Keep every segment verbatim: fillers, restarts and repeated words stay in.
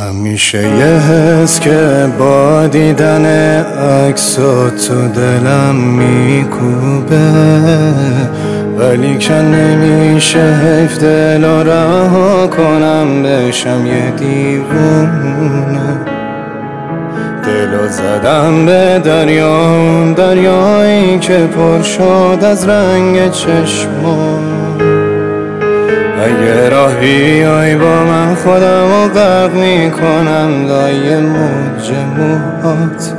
همیشه یه حس که با دیدن عکسات تو دلم میکوبه، ولی که نمیشه حیف دل رو رها کنم بشم یه دیوونه. دلو زدم به دریا، دریایی که پر شد از رنگ چشمات. اگه راه بیای با من خودمو غرق میکنم لای موج موهات،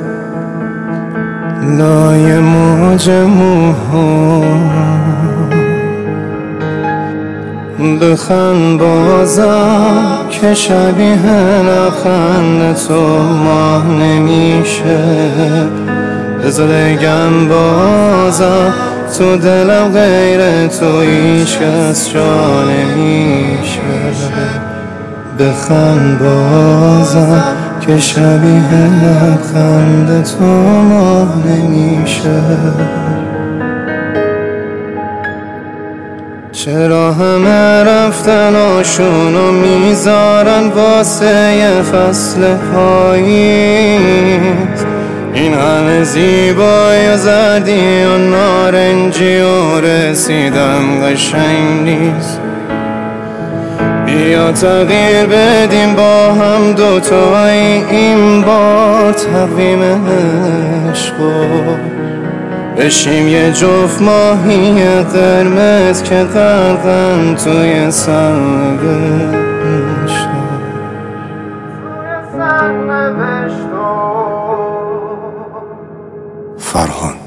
لای موج موهات. بخند بازم که شبیه لبخند تو ماه نمیشه. بذار بگم بازم تو دلم غیر تو هیچ کس جا نمیشه. بخند بازم که شبیه لبخند تو ماه نمیشه. چرا همه رفتناشونو میذارن واسه یه فصل پاییز؟ این همه زیبایی و زردی و نارنجی و رسیدم قشنگ نیست. بیا تغییر بدیم با هم دوتایی این بار تقویم عشقو، بشیم یه جفت ماهی قرمز که غرقن توی سرنوشت. فرهان